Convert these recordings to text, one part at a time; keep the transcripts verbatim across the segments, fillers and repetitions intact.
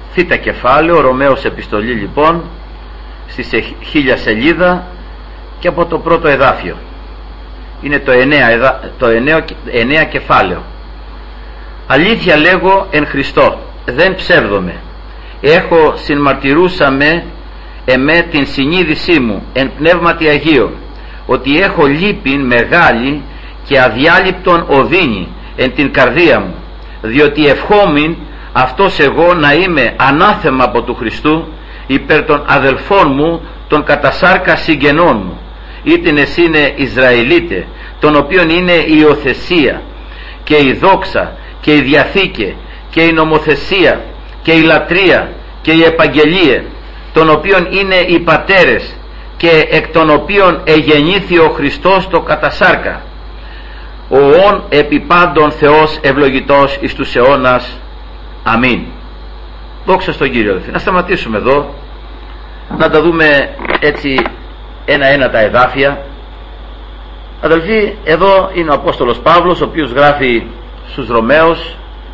θήτα κεφάλαιο, Ρωμαίος επιστολή λοιπόν, στη χίλια σελίδα και από το πρώτο εδάφιο. Είναι το εννέα, το εννέα, εννέα κεφάλαιο. Αλήθεια λέγω εν Χριστώ, δεν ψεύδομαι. Έχω συνμαρτυρούσαμε εμέ την συνείδησή μου εν πνεύματι Αγίο, ότι έχω λύπην μεγάλη και αδιάλειπτον οδύνη εν την καρδία μου, διότι ευχόμην αυτός εγώ να είμαι ανάθεμα από του Χριστού υπέρ των αδελφών μου, των κατασάρκα συγγενών μου, ήτην εσύ είναι Ισραηλίτε, των οποίων είναι η υιοθεσία και η δόξα και η διαθήκη και η νομοθεσία και η λατρεία και η επαγγελία, των οποίων είναι οι πατέρες και εκ των οποίων εγεννήθη ο Χριστός το κατασάρκα, ο ον επί πάντων Θεός ευλογητός εις τους αιώνας. Αμήν. Δόξα στον Κύριο. Να σταματήσουμε εδώ, να τα δούμε έτσι ένα-ένα τα εδάφια. Αδελφοί, εδώ είναι ο Απόστολος Παύλος, ο οποίος γράφει στους Ρωμαίους,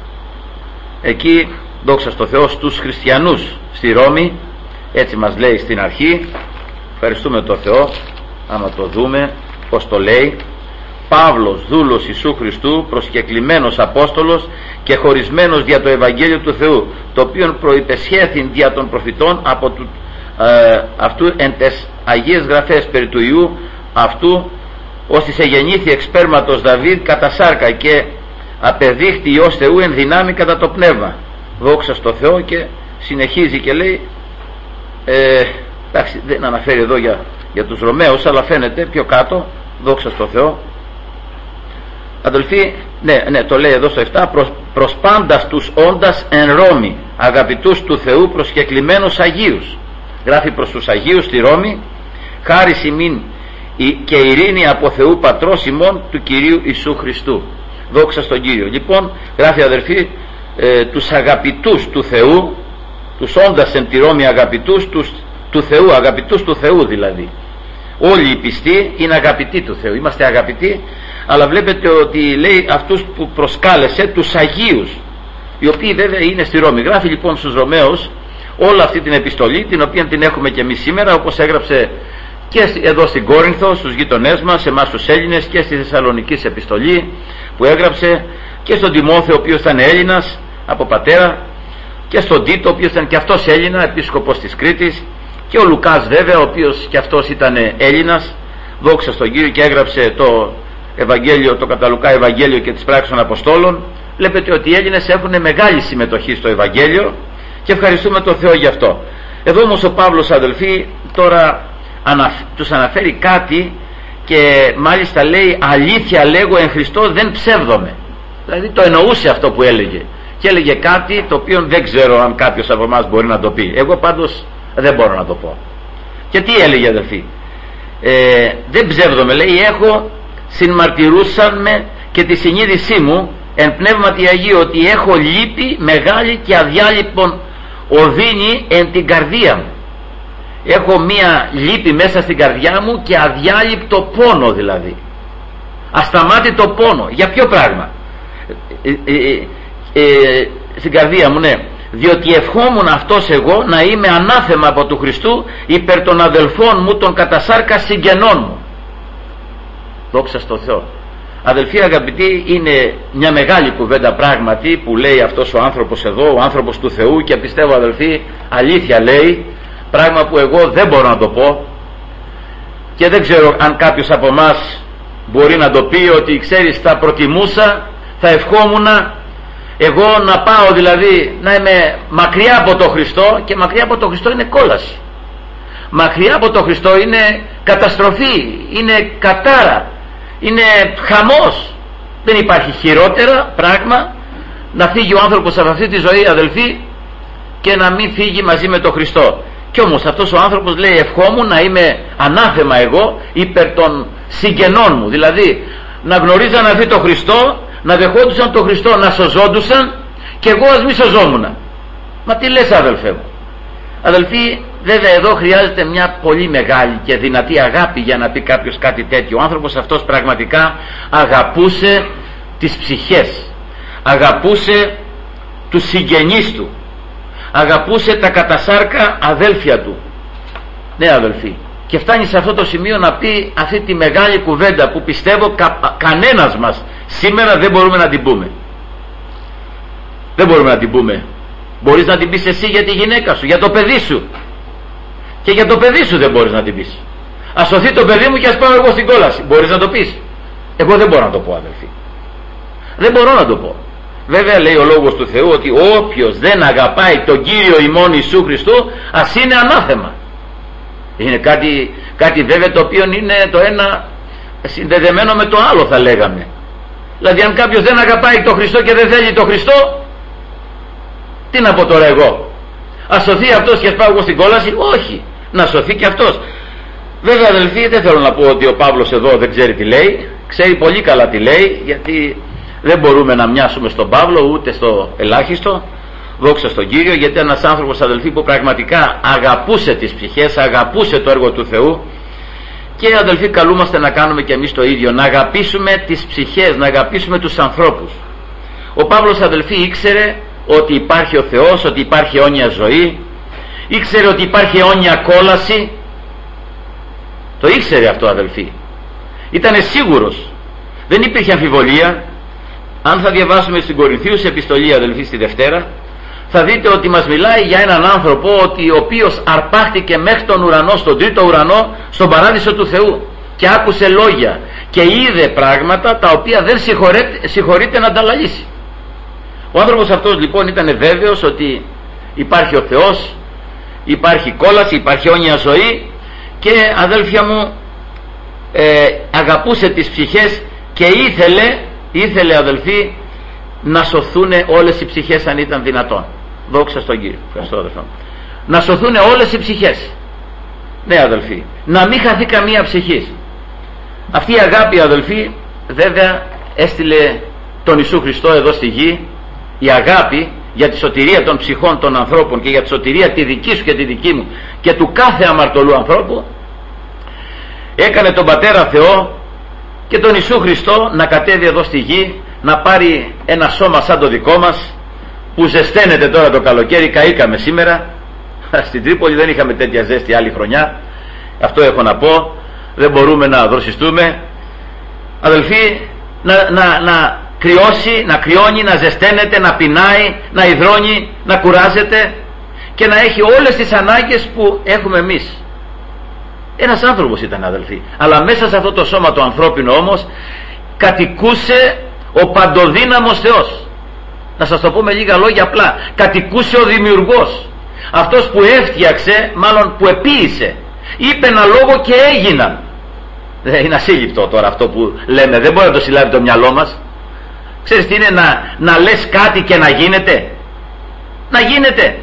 εκεί, δόξα στο Θεό, στους χριστιανούς στη Ρώμη, έτσι μας λέει στην αρχή. Ευχαριστούμε τον Θεό, άμα το δούμε πως το λέει. Παύλος, δούλος Ιησού Χριστού, προσκεκλημένος Απόστολος και χωρισμένος δια το Ευαγγέλιο του Θεού, το οποίο προϋπεσχέθην δια των προφητών από του, ε, αυτού εν τες Αγίες Γραφές περί του Ιού αυτού, ώστις εγεννήθη εξ σπέρματος Δαβίδ κατά σάρκα και απεδείχθη Υιός Θεού εν δυνάμει κατά το πνεύμα. Δόξα στο Θεό. Και συνεχίζει και λέει, ε, εντάξει, δεν αναφέρει εδώ για, για τους Ρωμαίους, αλλά φαίνεται πιο κάτω, δόξα στο Θεό. Αδελφοί, ναι, ναι, το λέει εδώ στο επτά, προς, προς πάντας τους όντας εν Ρώμη, αγαπητούς του Θεού προσκεκλημένους Αγίους. Γράφει προς τους Αγίους στη Ρώμη, χάρις ημίν και ειρήνη από Θεού Πατρός ημών του Κυρίου Ιησού Χριστού. Δόξα στον Κύριο. Λοιπόν, γράφει αδελφοί, ε, τους αγαπητούς του Θεού, τους όντας εν τη Ρώμη αγαπητούς τους, του Θεού, αγαπητούς του Θεού δηλαδή. Όλοι οι πιστοί είναι αγαπητοί του Θεού, είμαστε αγαπητοί, αλλά βλέπετε ότι λέει αυτούς που προσκάλεσε, τους Αγίους, οι οποίοι βέβαια είναι στη Ρώμη. Γράφει λοιπόν στους Ρωμαίους όλη αυτή την επιστολή, την οποία την έχουμε και εμείς σήμερα, όπως έγραψε και εδώ στην Κόρινθο, στους γείτονές μας, εμάς τους Έλληνες, και στη Θεσσαλονική επιστολή που έγραψε, και στον Τιμόθεο, ο οποίος ήταν Έλληνας από πατέρα, και στον Τίτο, ο οποίος ήταν και αυτός Έλληνα, επίσκοπος της Κρήτης, και ο Λουκάς βέβαια, ο οποίος και αυτός ήταν Έλληνας, δόξα στον Κύριο, και έγραψε το Ευαγγέλιο, το κατά Λουκά Ευαγγέλιο και τις πράξεις των Αποστόλων. Βλέπετε ότι οι Έλληνες έχουν μεγάλη συμμετοχή στο Ευαγγέλιο και ευχαριστούμε τον Θεό γι' αυτό. Εδώ όμως ο Παύλος, αδελφοί, τώρα αναφ... τους αναφέρει κάτι, και μάλιστα λέει, αλήθεια λέγω εν Χριστώ δεν ψεύδομαι. Δηλαδή το εννοούσε αυτό που έλεγε, και έλεγε κάτι το οποίο δεν ξέρω αν κάποιος από εμάς μπορεί να το πει. Εγώ πάντως δεν μπορώ να το πω. Και τι έλεγε, αδελφοί? Ε, δεν ψεύδομαι, λέει, έχω συνμαρτυρούσαν με και τη συνείδησή μου εν πνεύματι Αγίου, ότι έχω λύπη μεγάλη και αδιάλειπτον οδύνη εν την καρδία μου. Έχω μία λύπη μέσα στην καρδιά μου και αδιάλειπτο πόνο, δηλαδή ασταμάτητο πόνο. Για ποιο πράγμα? ε, ε, ε, ε, στην καρδία μου, ναι, διότι ευχόμουν αυτός εγώ να είμαι ανάθεμα από του Χριστού υπέρ των αδελφών μου, των κατασάρκα συγγενών μου. Δόξα στο Θεό. Αδελφοί αγαπητοί, είναι μια μεγάλη κουβέντα πράγματι που λέει αυτός ο άνθρωπος εδώ, ο άνθρωπος του Θεού, και πιστεύω, αδελφοί, αλήθεια λέει, πράγμα που εγώ δεν μπορώ να το πω, και δεν ξέρω αν κάποιος από εμάς μπορεί να το πει, ότι ξέρεις, θα προτιμούσα, θα ευχόμουν εγώ να πάω, δηλαδή να είμαι μακριά από τον Χριστό, και μακριά από τον Χριστό είναι κόλαση. Μακριά από τον Χριστό είναι καταστροφή, είναι κατάρα, είναι χαμός. Δεν υπάρχει χειρότερα πράγμα να φύγει ο άνθρωπος από αυτή τη ζωή, αδελφοί, και να μην φύγει μαζί με τον Χριστό. Κι όμως αυτός ο άνθρωπος λέει, ευχόμουν να είμαι ανάθεμα εγώ υπέρ των συγγενών μου, δηλαδή να γνωρίζαν αυτή τον Χριστό, να δεχόντουσαν τον Χριστό, να σωζόντουσαν, και εγώ ας μη σωζόμουν. Μα τι λες, αδελφέ μου? Αδελφοί, βέβαια εδώ χρειάζεται μια πολύ μεγάλη και δυνατή αγάπη για να πει κάποιος κάτι τέτοιο. Ο άνθρωπος αυτός πραγματικά αγαπούσε τις ψυχές, αγαπούσε τους συγγενείς του, αγαπούσε τα κατασάρκα αδέλφια του. Ναι αδελφοί, και φτάνει σε αυτό το σημείο να πει αυτή τη μεγάλη κουβέντα που πιστεύω κα, κανένας μας σήμερα δεν μπορούμε να την πούμε. Δεν μπορούμε να την πούμε. Μπορείς να την πεις εσύ για τη γυναίκα σου, για το παιδί σου, και για το παιδί σου δεν μπορείς να την πεις. Ας σωθεί το παιδί μου και ας πάω εγώ στην κόλαση. Μπορείς να το πεις? Εγώ δεν μπορώ να το πω αδελφοί. Δεν μπορώ να το πω. Βέβαια λέει ο Λόγος του Θεού ότι όποιος δεν αγαπάει τον Κύριο ημών Ιησού Χριστού, ας είναι ανάθεμα. Είναι κάτι, κάτι βέβαια το οποίο είναι το ένα συνδεδεμένο με το άλλο, θα λέγαμε. Δηλαδή αν κάποιος δεν αγαπάει τον Χριστό και δεν θέλει τον Χριστό, τι να πω τώρα εγώ? Ας σωθεί αυτός και ας πάω εγώ στην κόλαση? Όχι, να σωθεί και αυτός. Βέβαια αδελφοί, δεν θέλω να πω ότι ο Παύλος εδώ δεν ξέρει τι λέει. Ξέρει πολύ καλά τι λέει, γιατί δεν μπορούμε να μοιάσουμε στον Παύλο ούτε στο ελάχιστο. Δόξα στον Κύριο, γιατί ένας άνθρωπος αδελφοί που πραγματικά αγαπούσε τις ψυχές, αγαπούσε το έργο του Θεού, και αδελφοί καλούμαστε να κάνουμε και εμείς το ίδιο, να αγαπήσουμε τις ψυχές, να αγαπήσουμε τους ανθρώπους. Ο Παύλος αδελφοί ήξερε ότι υπάρχει ο Θεός, ότι υπάρχει αιώνια ζωή, ήξερε ότι υπάρχει αιώνια κόλαση. Το ήξερε αυτό αδελφοί, ήτανε σίγουρος, δεν υπήρχε αμφιβολία. Αν θα διαβάσουμε στην Κορινθίους επιστολή αδελφοί στη Δευτέρα, θα δείτε ότι μας μιλάει για έναν άνθρωπο ότι ο οποίος αρπάχτηκε μέχρι τον ουρανό, στον τρίτο ουρανό, στον παράδεισο του Θεού, και άκουσε λόγια και είδε πράγματα τα οποία δεν συγχωρείται να τα λαλήσει. Ο άνθρωπος αυτός λοιπόν ήταν βέβαιος ότι υπάρχει ο Θεός, υπάρχει κόλαση, υπάρχει αιώνια ζωή, και αδέλφια μου ε, αγαπούσε τις ψυχές και ήθελε, ήθελε αδελφοί να σωθούν όλες οι ψυχές αν ήταν δυνατόν. Δόξα στον Κύριο. Ευχαριστώ αδελφό. Να σωθούν όλες οι ψυχές. Ναι αδελφοί, να μην χαθεί καμία ψυχή. Αυτή η αγάπη αδελφοί βέβαια έστειλε τον Ιησού Χριστό εδώ στη γη. Η αγάπη για τη σωτηρία των ψυχών των ανθρώπων και για τη σωτηρία τη δική σου και τη δική μου και του κάθε αμαρτωλού ανθρώπου, έκανε τον Πατέρα Θεό και τον Ιησού Χριστό να κατέβει εδώ στη γη, να πάρει ένα σώμα σαν το δικό μας που ζεσταίνεται τώρα το καλοκαίρι. Καήκαμε σήμερα στην Τρίπολη, δεν είχαμε τέτοια ζέστη άλλη χρονιά, αυτό έχω να πω, δεν μπορούμε να δροσιστούμε αδελφοί, να, να, να κρυώσει, να κρυώνει, να ζεσταίνεται, να πεινάει, να υδρώνει, να κουράζεται και να έχει όλες τις ανάγκες που έχουμε εμείς. Ένας άνθρωπος ήταν αδελφοί, αλλά μέσα σε αυτό το σώμα το ανθρώπινο όμως κατοικούσε ο παντοδύναμος Θεός. Να σας το πω με λίγα λόγια απλά, κατοικούσε ο Δημιουργός, αυτός που έφτιαξε, μάλλον που επίησε, είπε ένα λόγο και έγιναν. Δεν είναι ασύλληπτο τώρα αυτό που λέμε, δεν μπορεί να το συλλάβει το μυαλό μας. Ξέρεις τι είναι να, να λες κάτι και να γίνεται? Να γίνεται.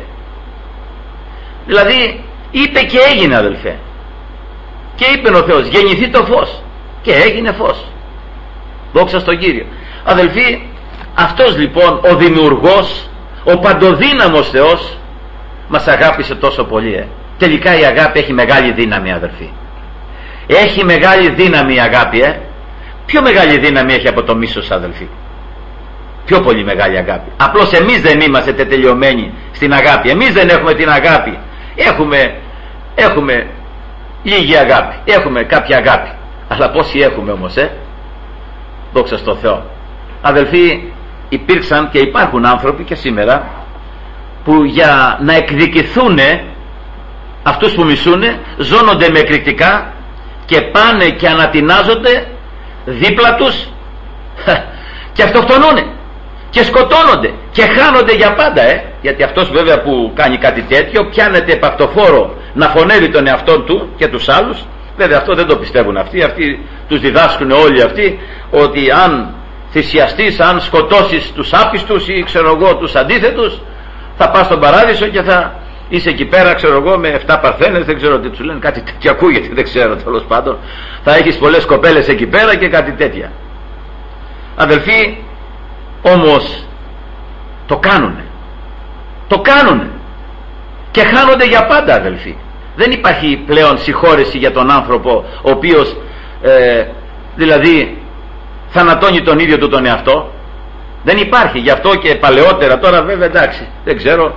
Δηλαδή είπε και έγινε αδελφέ. Και είπε ο Θεός γεννηθεί το φως, και έγινε φως. Δόξα στον Κύριο. Αδελφοί, αυτός λοιπόν ο Δημιουργός, ο παντοδύναμος Θεός μας αγάπησε τόσο πολύ. ε. Τελικά η αγάπη έχει μεγάλη δύναμη αδελφοί. Έχει μεγάλη δύναμη η αγάπη. ε. Πιο μεγάλη δύναμη έχει από το μίσος αδελφοί. Πιο πολύ μεγάλη αγάπη. Απλώς εμείς δεν είμαστε τελειωμένοι στην αγάπη. Εμείς δεν έχουμε την αγάπη. Έχουμε, έχουμε λίγη αγάπη. Έχουμε κάποια αγάπη. Αλλά πόσοι έχουμε όμως, ε? Δόξα στο Θεό. Αδελφοί, υπήρξαν και υπάρχουν άνθρωποι και σήμερα που για να εκδικηθούν αυτούς που μισούνε, ζώνονται με εκρηκτικά και πάνε και ανατινάζονται δίπλα τους και αυτοκτονούνε και σκοτώνονται και χάνονται για πάντα, ε? γιατί αυτός βέβαια που κάνει κάτι τέτοιο πιάνεται επαυτοφόρο να φωνεύει τον εαυτό του και τους άλλους. Βέβαια αυτό δεν το πιστεύουν αυτοί, αυτοί τους διδάσκουν όλοι αυτοί ότι αν θυσιαστείς, αν σκοτώσεις τους άπιστους ή ξέρω εγώ τους αντίθετους, θα πας στον παράδεισο και θα είσαι εκεί πέρα ξέρω εγώ με εφτά παρθένες, δεν ξέρω τι τους λένε, κάτι τέτοιο ακούγεται, δεν ξέρω, τέλος πάντων θα έχεις πολλές κοπέλες εκεί πέρα και κάτι τέτοια. Αδελφοί, όμως το κάνουνε, το κάνουνε και χάνονται για πάντα αδελφοί. Δεν υπάρχει πλέον συγχώρεση για τον άνθρωπο ο οποίος ε, δηλαδή θανατώνει τον ίδιο του τον εαυτό. Δεν υπάρχει. Γι' αυτό και παλαιότερα, τώρα βέβαια εντάξει δεν ξέρω,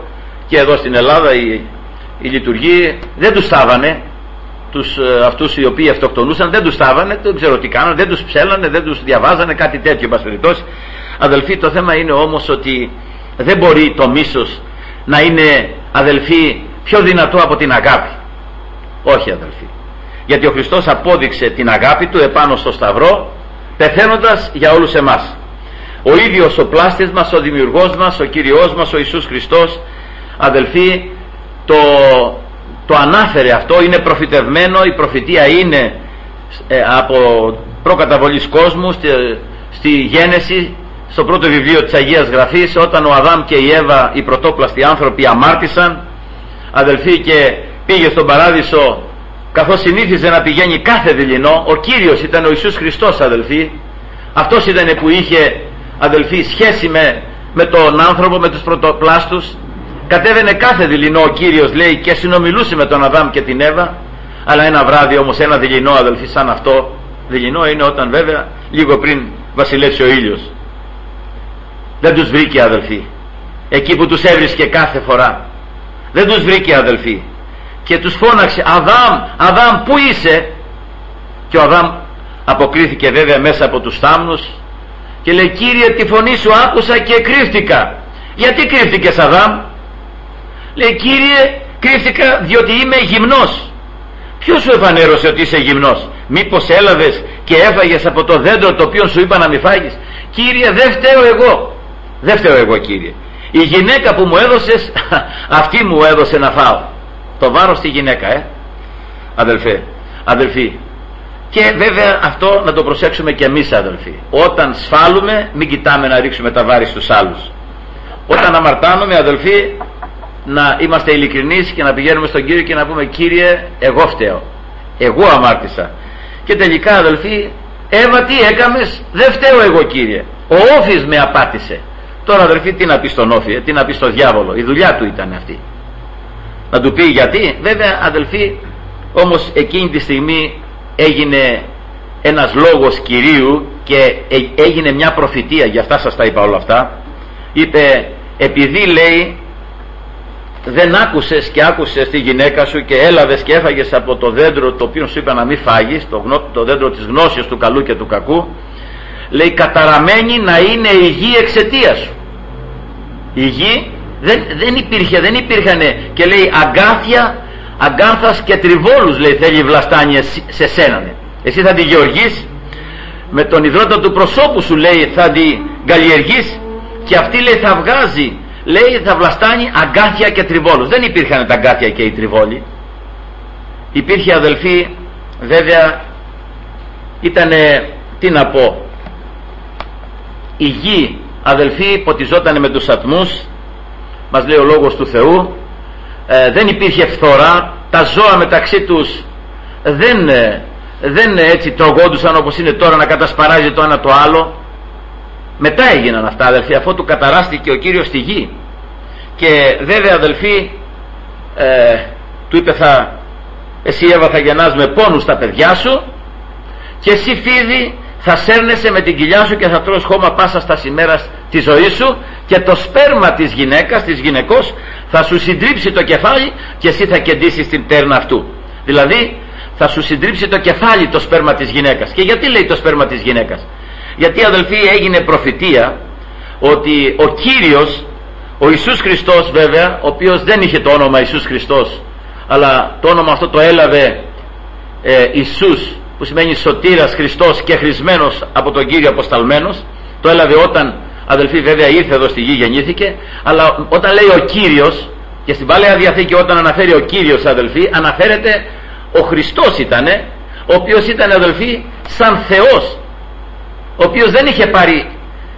Και εδώ στην Ελλάδα οι, οι λειτουργοί δεν τους στάβανε, τους, αυτούς οι οποίοι αυτοκτονούσαν δεν τους στάβανε, δεν ξέρω τι κάνανε, δεν τους ψέλανε, δεν τους διαβάζανε, κάτι τέτοιο εν περιπτώσει. Αδελφοί, το θέμα είναι όμως ότι δεν μπορεί το μίσος να είναι, αδελφοί, πιο δυνατό από την αγάπη. Όχι, αδελφοί. Γιατί ο Χριστός απόδειξε την αγάπη του επάνω στο Σταυρό, πεθαίνοντας για όλους εμάς. Ο ίδιος ο πλάστης μας, ο δημιουργός μας, ο Κύριος μας, ο Ιησούς Χριστός, αδελφοί, το, το ανάφερε αυτό, είναι προφητευμένο, η προφητεία είναι ε, από προκαταβολής κόσμου, στη, στη Γένεση, στο πρώτο βιβλίο της Αγίας Γραφής, όταν ο Αδάμ και η Εύα, οι πρωτόπλαστοι άνθρωποι, αμάρτησαν, αδελφοί, και πήγε στον παράδεισο, καθώς συνήθιζε να πηγαίνει κάθε δειλινό, ο Κύριος ήταν ο Ιησούς Χριστός, αδελφοί. Αυτός ήταν που είχε, αδελφοί, σχέση με, με τον άνθρωπο, με τους πρωτοπλάστους. Κατέβαινε κάθε δειλινό ο Κύριος, λέει, και συνομιλούσε με τον Αδάμ και την Εύα. Αλλά ένα βράδυ όμως, ένα δειλινό, αδελφοί, σαν αυτό, δειλινό είναι όταν βέβαια λίγο πριν βασιλεύσει ο ήλιος, δεν τους βρήκε, αδελφοί, εκεί που τους έβρισκε κάθε φορά. Δεν τους βρήκε, αδελφοί, και τους φώναξε, Αδάμ, Αδάμ, πού είσαι? Και ο Αδάμ αποκρίθηκε βέβαια μέσα από τους θάμνους και λέει, Κύριε, τη φωνή σου άκουσα και κρύφτηκα. Γιατί κρύφτηκες, Αδάμ? Λέει, Κύριε, κρύφτηκα διότι είμαι γυμνός. Ποιος σου εφανέρωσε ότι είσαι γυμνός? Μήπως έλαβες και έφαγες από το δέντρο το οποίο σου είπα να μη φάγεις? Κύριε, δεν φταίω εγώ. Δεν φταίω εγώ, Κύριε. Η γυναίκα που μου έδωσες, αυτή μου έδωσε να φάω. Το βάρος στη γυναίκα, ε αδελφέ, αδελφοί. Και βέβαια αυτό να το προσέξουμε και εμείς, αδελφοί. Όταν σφάλουμε, μην κοιτάμε να ρίξουμε τα βάρη στους άλλους. Όταν αμαρτάνουμε, αδελφοί, να είμαστε ειλικρινείς και να πηγαίνουμε στον Κύριο και να πούμε, Κύριε, εγώ φταίω, εγώ αμάρτησα. Και τελικά, αδελφοί, Εύα, τι έκαμες? Δεν φταίω εγώ, Κύριε, ο Όφης με απάτησε. Τώρα, αδελφοί, τι να πει στον Όφη, τι να πει στον διάβολο? Η δουλειά του ήταν αυτή. Να του πει γιατί? Βέβαια, αδελφοί, όμως εκείνη τη στιγμή έγινε ένας λόγος Κυρίου και έγινε μια προφητεία. Γι' αυτά σας τα είπα όλα αυτά. Είπε, επειδή, λέει, δεν άκουσες και άκουσες τη γυναίκα σου και έλαβες και έφαγες από το δέντρο το οποίο σου είπα να μην φάγεις, το, γνω, το δέντρο της γνώσης του καλού και του κακού, λέει, καταραμένη να είναι η γη εξαιτία σου. Η γη δεν, δεν υπήρχε, δεν υπήρχανε, και λέει, αγκάθια, αγκάνθας και τριβόλους, λέει, θέλει βλαστάνια σε σένα. Εσύ θα τη γεωργείς, με τον υδρότα του προσώπου σου, λέει, θα την καλλιεργείς, και αυτή, λέει, θα βγάζει, λέει, θα βλαστάνει αγκάθια και τριβόλους. Δεν υπήρχαν τα αγκάθια και οι τριβόλοι. Υπήρχε, αδελφοί, βέβαια, ήτανε, τι να πω, η γη, αδελφοί, ποτιζότανε με τους ατμούς, μας λέει ο λόγος του Θεού, ε, δεν υπήρχε φθορά, τα ζώα μεταξύ τους δεν, δεν έτσι τρογόντουσαν όπως είναι τώρα, να κατασπαράζει το ένα το άλλο. Μετά έγιναν αυτά, αδελφοί, αφού του καταράστηκε ο Κύριος στη γη. Και βέβαια, αδελφοί, ε, του είπε, θα, εσύ, Εύα, θα γεννάς με πόνους τα παιδιά σου, και εσύ, φίδι, θα σέρνεσαι με την κοιλιά σου και θα τρως χώμα πάσα στα ημέρας της ζωής σου, και το σπέρμα της γυναίκας, της γυναικός, θα σου συντρίψει το κεφάλι και εσύ θα κεντήσεις την τέρνα αυτού. Δηλαδή θα σου συντρίψει το κεφάλι το σπέρμα της γυναίκας. Και γιατί λέει το σπέρμα της γυναίκας? Γιατί, αδελφοί, έγινε προφητεία ότι ο Κύριος, ο Ιησούς Χριστός, βέβαια, ο οποίος δεν είχε το όνομα Ιησούς Χριστός, αλλά το όνομα αυτό το έλαβε ε, Ιησούς, που σημαίνει σωτήρας, Χριστός και χρησμένος από τον Κύριο αποσταλμένος. Το έλαβε όταν, αδελφοί, βέβαια, ήρθε εδώ στη γη, γεννήθηκε. Αλλά όταν λέει ο Κύριος, και στην Παλαιά Διαθήκη όταν αναφέρει ο Κύριος, αδελφοί, αναφέρεται ο Χριστός ήτανε, ο οποίος ήταν, αδελφοί, σαν Θεός, ο οποίος δεν είχε πάρει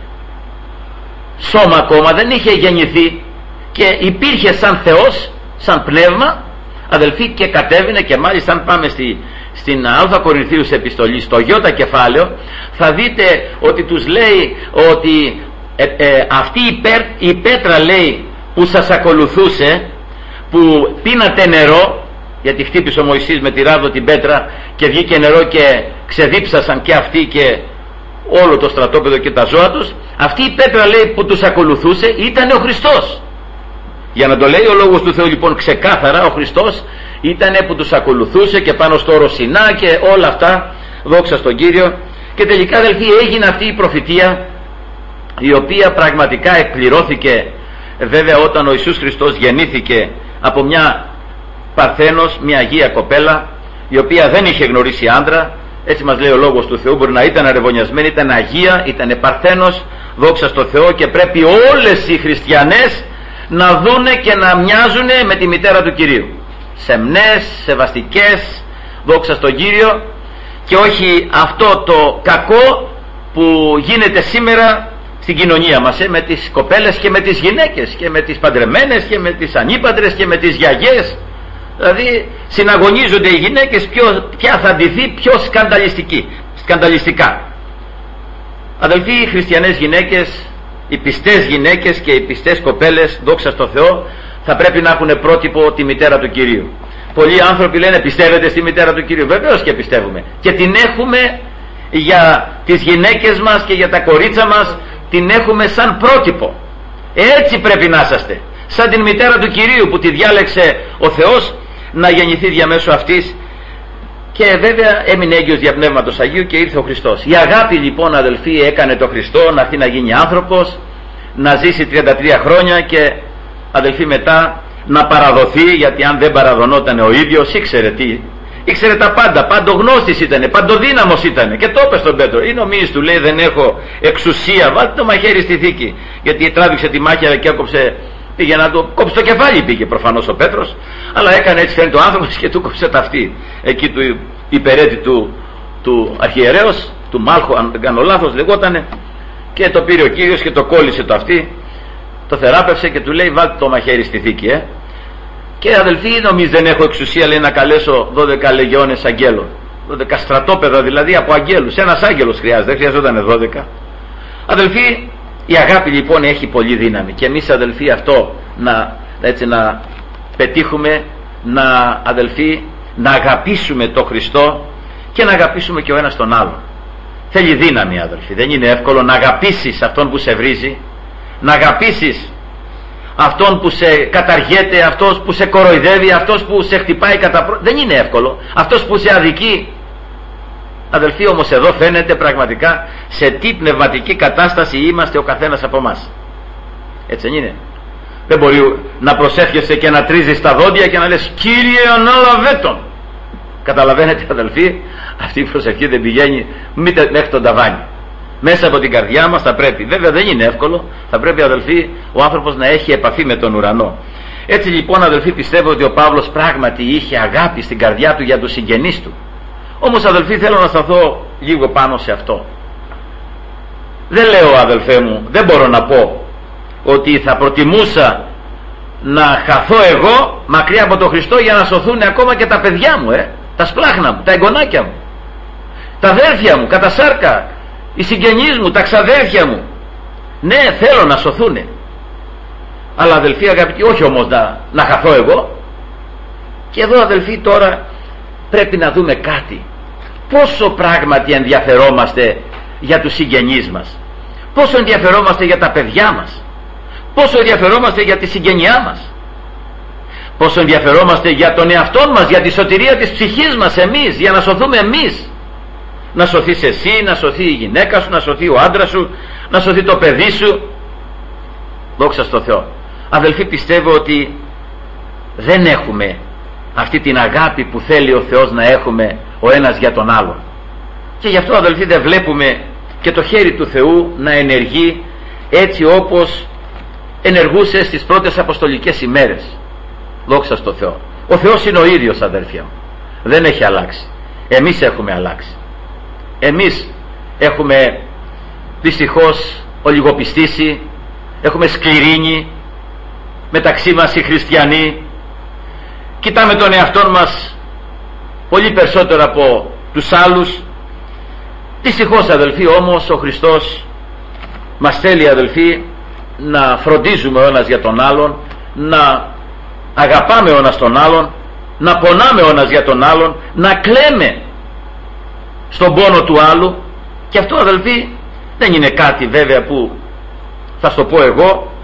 σώμα ακόμα, δεν είχε γεννηθεί, και υπήρχε σαν Θεός, σαν πνεύμα, αδελφοί, και κατέβαινε. Και μάλιστα, αν πάμε στη, στην Α Κορινθίους επιστολή, στο Ι κεφάλαιο, θα δείτε ότι τους λέει ότι ε, ε, αυτή η, πέρ, η πέτρα, λέει, που σας ακολουθούσε, που πίνατε νερό, γιατί χτύπησε ο Μωυσής με τη ράβδο την πέτρα και βγήκε νερό και ξεδίψασαν και αυτοί και όλο το στρατόπεδο και τα ζώα τους, αυτή η πέτρα, λέει, που τους ακολουθούσε ήταν ο Χριστός. Για να το λέει ο Λόγος του Θεού λοιπόν ξεκάθαρα, ο Χριστός ήταν που τους ακολουθούσε και πάνω στο όρο Σινά και όλα αυτά, δόξα στον Κύριο. Και τελικά αδελφοί έγινε αυτή η προφητεία, η οποία πραγματικά εκπληρώθηκε βέβαια όταν ο Ιησούς Χριστός γεννήθηκε από μια Παρθένος, μια Αγία κοπέλα, η οποία δεν είχε γνωρίσει άντρα. Έτσι μας λέει ο Λόγος του Θεού, μπορεί να ήταν αρεβωνιασμένη, ήταν Αγία, ήταν Παρθένος, δόξα στο Θεό, και πρέπει όλες οι χριστιανές να δούνε και να μοιάζουν με τη μητέρα του Κυρίου. Σεμνές, σεβαστικές, δόξα στον Κύριο, και όχι αυτό το κακό που γίνεται σήμερα στην κοινωνία μας, ε, με τις κοπέλες και με τις γυναίκες και με τις παντρεμένες και με τις ανήπαντρες και με τις γιαγιές. Δηλαδή συναγωνίζονται οι γυναίκες ποιο, ποια θα ντυθεί πιο σκανδαλιστική, σκανδαλιστικά. Αδελφοί, οι χριστιανές γυναίκες, οι πιστές γυναίκες και οι πιστές κοπέλες, δόξα στο Θεό, θα πρέπει να έχουν πρότυπο τη μητέρα του Κυρίου. Πολλοί άνθρωποι λένε πιστεύετε στη μητέρα του Κυρίου? Βεβαίως και πιστεύουμε, και την έχουμε για τις γυναίκες μας και για τα κορίτσα μας, την έχουμε σαν πρότυπο. Έτσι πρέπει να είσαστε, σαν την μητέρα του Κυρίου που τη διάλεξε ο Θεός να γεννηθεί διαμέσου αυτής, και βέβαια έμεινε έγκυος δια Πνεύματος Αγίου και ήρθε ο Χριστός. Η αγάπη λοιπόν αδελφοί έκανε το Χριστό να έρθει να γίνει άνθρωπος, να ζήσει τριάντα τρία χρόνια και αδελφοί μετά να παραδοθεί, γιατί αν δεν παραδονόταν ο ίδιος ήξερε τι, ήξερε τα πάντα, παντογνώστης ήτανε, παντοδύναμος ήτανε, και το είπε στον Πέτρο. Ή νομίζεις, του λέει, δεν έχω εξουσία? Βάλτε το μαχαίρι στη θήκη, γιατί τράβηξε τη μάχαιρα και έκοψε, πήγε να του κόψει το κεφάλι, πήγε προφανώς ο Πέτρος, αλλά έκανε έτσι φαίνεται ο άνθρωπος και του κόψε τα αυτή εκεί του υπερέτη του, του αρχιερέως, του Μάλχου, αν δεν κάνω λάθος λεγότανε, και το πήρε ο Κύριος και το κόλλησε το αυτή, το θεράπευσε και του λέει βάλτε το μαχαίρι στη θήκη, ε. Και αδελφοί, νομίζεις δεν έχω εξουσία, λέει, να καλέσω δώδεκα λεγιώνες αγγέλων, δώδεκα στρατόπεδα δηλαδή από αγγέλους? Ένας άγγελος χρειάζεται, δεν χρειαζόταν δώδεκα. Αδελφοί, η αγάπη λοιπόν έχει πολύ δύναμη, και εμείς αδελφοί αυτό να, έτσι, να πετύχουμε, να αδελφοί να αγαπήσουμε τον Χριστό και να αγαπήσουμε και ο ένας τον άλλον. Θέλει δύναμη αδελφοί, δεν είναι εύκολο να αγαπήσεις αυτόν που σε βρίζει, να αγαπήσεις αυτόν που σε καταργέται, αυτός που σε κοροϊδεύει, αυτός που σε χτυπάει κατά προ... δεν είναι εύκολο, αυτός που σε αδικεί. Αδελφοί, όμως εδώ φαίνεται πραγματικά σε τι πνευματική κατάσταση είμαστε ο καθένας από εμάς. Έτσι δεν είναι? Δεν μπορεί να προσεύχεσαι και να τρίζεις τα δόντια και να λες Κύριε ανάλαβε τον. Καταλαβαίνετε αδελφοί, αυτή η προσευχή δεν πηγαίνει μέχρι τον ταβάνι. Μέσα από την καρδιά μας θα πρέπει, βέβαια δεν είναι εύκολο, θα πρέπει αδελφοί ο άνθρωπος να έχει επαφή με τον ουρανό. Έτσι λοιπόν αδελφοί πιστεύω ότι ο Παύλος πράγματι είχε αγάπη στην καρδιά του για τους συγγενείς του. Όμως αδελφοί θέλω να σταθώ λίγο πάνω σε αυτό. Δεν λέω αδελφέ μου, δεν μπορώ να πω ότι θα προτιμούσα να χαθώ εγώ μακριά από τον Χριστό για να σωθούν ακόμα και τα παιδιά μου, ε, τα σπλάχνα μου, τα εγγονάκια μου, τα αδέρφια μου κατά σάρκα, οι συγγενείς μου, τα ξαδέρφια μου. Ναι, θέλω να σωθούνε, αλλά αδελφοί αγαπητοί, όχι όμως να, να χαθώ εγώ. Και εδώ αδελφοί τώρα πρέπει να δούμε κάτι. Πόσο πράγματι ενδιαφερόμαστε για τους συγγενείς μας, πόσο ενδιαφερόμαστε για τα παιδιά μας, πόσο ενδιαφερόμαστε για τη συγγενειά μας, πόσο ενδιαφερόμαστε για τον εαυτό μας, για τη σωτηρία της ψυχής μας εμείς, για να σωθούμε εμείς. Να σωθείς εσύ, να σωθεί η γυναίκα σου, να σωθεί ο άντρας σου, να σωθεί το παιδί σου. Δόξα στο Θεό. Αδελφοί πιστεύω ότι δεν έχουμε αυτή την αγάπη που θέλει ο Θεός να έχουμε ο ένας για τον άλλον, και γι' αυτό αδελφοί δεν βλέπουμε και το χέρι του Θεού να ενεργεί έτσι όπως ενεργούσε στις πρώτες αποστολικές ημέρες. Δόξα στο Θεό. Ο Θεός είναι ο ίδιος αδελφιά μου, δεν έχει αλλάξει. Εμείς έχουμε αλλάξει. Εμείς έχουμε δυστυχώς ολιγοπιστήσει, έχουμε σκληρύνει μεταξύ μας οι χριστιανοί, κοιτάμε τον εαυτό μας πολύ περισσότερο από τους άλλους. Δυστυχώς αδελφοί όμως ο Χριστός μας θέλει αδελφοί να φροντίζουμε ο ένας για τον άλλον, να αγαπάμε ο ένας τον άλλον, να πονάμε ο ένας για τον άλλον, να κλαίμε στον πόνο του άλλου. Και αυτό αδελφοί δεν είναι κάτι βέβαια που θα στο πω εγώ,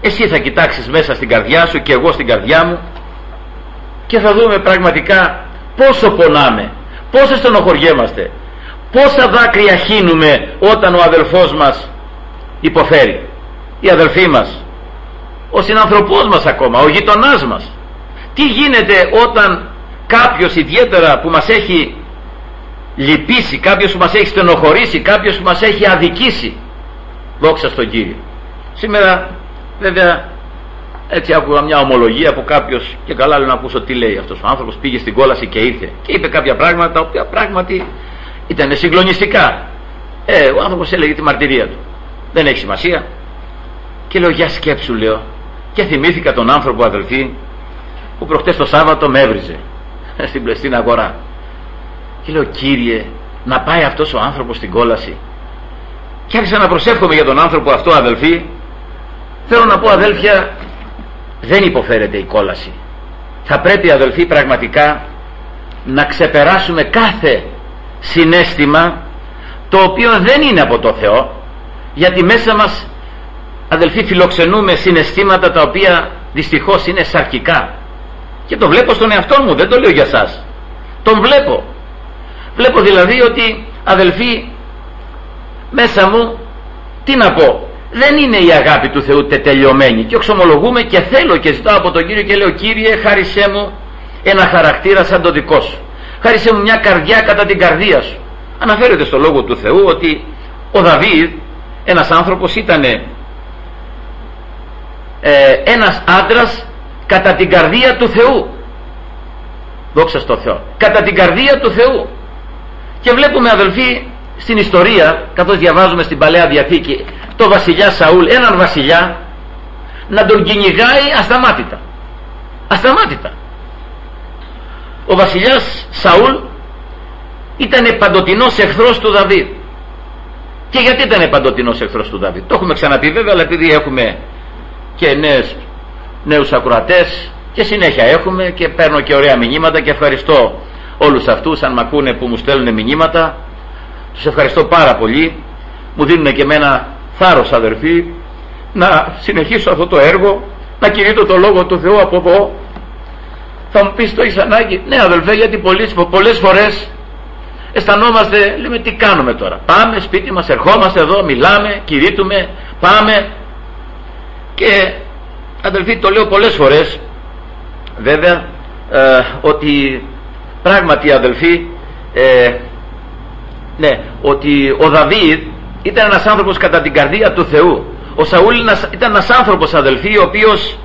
εσύ θα κοιτάξεις μέσα στην καρδιά σου και εγώ στην καρδιά μου και θα δούμε πραγματικά πόσο πονάμε, πόσο στενοχωριέμαστε, πόσα δάκρυα χύνουμε όταν ο αδελφός μας υποφέρει, η αδελφή μας, ο συνανθρωπός μας ακόμα, ο γειτονάς μας. Τι γίνεται όταν κάποιος ιδιαίτερα που μας έχει λυπήσει, κάποιος που μας έχει στενοχωρήσει, κάποιος που μας έχει αδικήσει. Δόξα στον Κύριο. Σήμερα βέβαια έτσι άκουγα μια ομολογία από κάποιος και καλά λέω να ακούσω τι λέει αυτός ο άνθρωπος. Πήγε στην κόλαση και ήρθε και είπε κάποια πράγματα τα οποία πράγματι ήταν συγκλονιστικά. Ε, ο άνθρωπος έλεγε τη μαρτυρία του, δεν έχει σημασία. Και λέω για σκέψου, λέω, και θυμήθηκα τον άνθρωπο, αδελφοί, που προχτές το Σάββατο με έβριζε στην Πλαιστίνα αγορά. Και λέω, Κύριε, να πάει αυτός ο άνθρωπος στην κόλαση. Και άρχισα να προσεύχομαι για τον άνθρωπο αυτό, αδελφοί. Θέλω να πω, αδέλφια, δεν υποφέρεται η κόλαση. Θα πρέπει, αδελφοί, πραγματικά να ξεπεράσουμε κάθε συναίσθημα το οποίο δεν είναι από το Θεό, γιατί μέσα μας, αδελφοί, φιλοξενούμε συναισθήματα τα οποία δυστυχώς είναι σαρκικά. Και το βλέπω στον εαυτό μου, δεν το λέω για σας. Τον βλέπω. Βλέπω δηλαδή ότι, αδελφοί, μέσα μου, τι να πω, δεν είναι η αγάπη του Θεού τετελειωμένη. Και οξομολογούμε και θέλω και ζητάω από τον Κύριο και λέω, Κύριε, χάρισέ μου ένα χαρακτήρα σαν το δικό σου. Χάρισέ μου μια καρδιά κατά την καρδία σου. Αναφέρεται στο Λόγο του Θεού ότι ο Δαβίδ, ένας άνθρωπος, ήταν ε, ένας άντρας κατά την καρδία του Θεού. Δόξα στο Θεό. Κατά την καρδία του Θεού. Και βλέπουμε, αδελφοί, στην ιστορία, καθώς διαβάζουμε στην Παλαιά Διαθήκη, το βασιλιά Σαούλ, έναν βασιλιά, να τον κυνηγάει ασταμάτητα. Ασταμάτητα. Ο βασιλιάς Σαούλ ήταν παντοτινός εχθρός του Δαβίδ. Και γιατί ήταν παντοτινός εχθρός του Δαβίδ? Το έχουμε ξαναπεί βέβαια, αλλά επειδή έχουμε και νέες, νέους ακροατές και συνέχεια έχουμε και παίρνω και ωραία μηνύματα και ευχαριστώ όλους αυτούς αν μ' ακούνε που μου στέλνουν μηνύματα, τους ευχαριστώ πάρα πολύ, μου δίνουν και εμένα θάρρος, αδερφοί, να συνεχίσω αυτό το έργο, να κηρύττω το Λόγο του Θεού από εδώ. Θα μου πεις, το έχεις ανάγκη? Ναι, αδελφέ, γιατί πολλές, πολλές φορές αισθανόμαστε, λέμε, τι κάνουμε τώρα? Πάμε σπίτι μας, ερχόμαστε εδώ, μιλάμε, κηρύττουμε, πάμε. Και αδελφοί, το λέω πολλές φορές βέβαια, ε, ότι πράγματι, αδελφοί, ε, ναι, ότι ο Δαβίδ ήταν ένας άνθρωπος κατά την καρδία του Θεού. Ο Σαούλ ήταν ένας άνθρωπος, αδελφοί, ο οποίος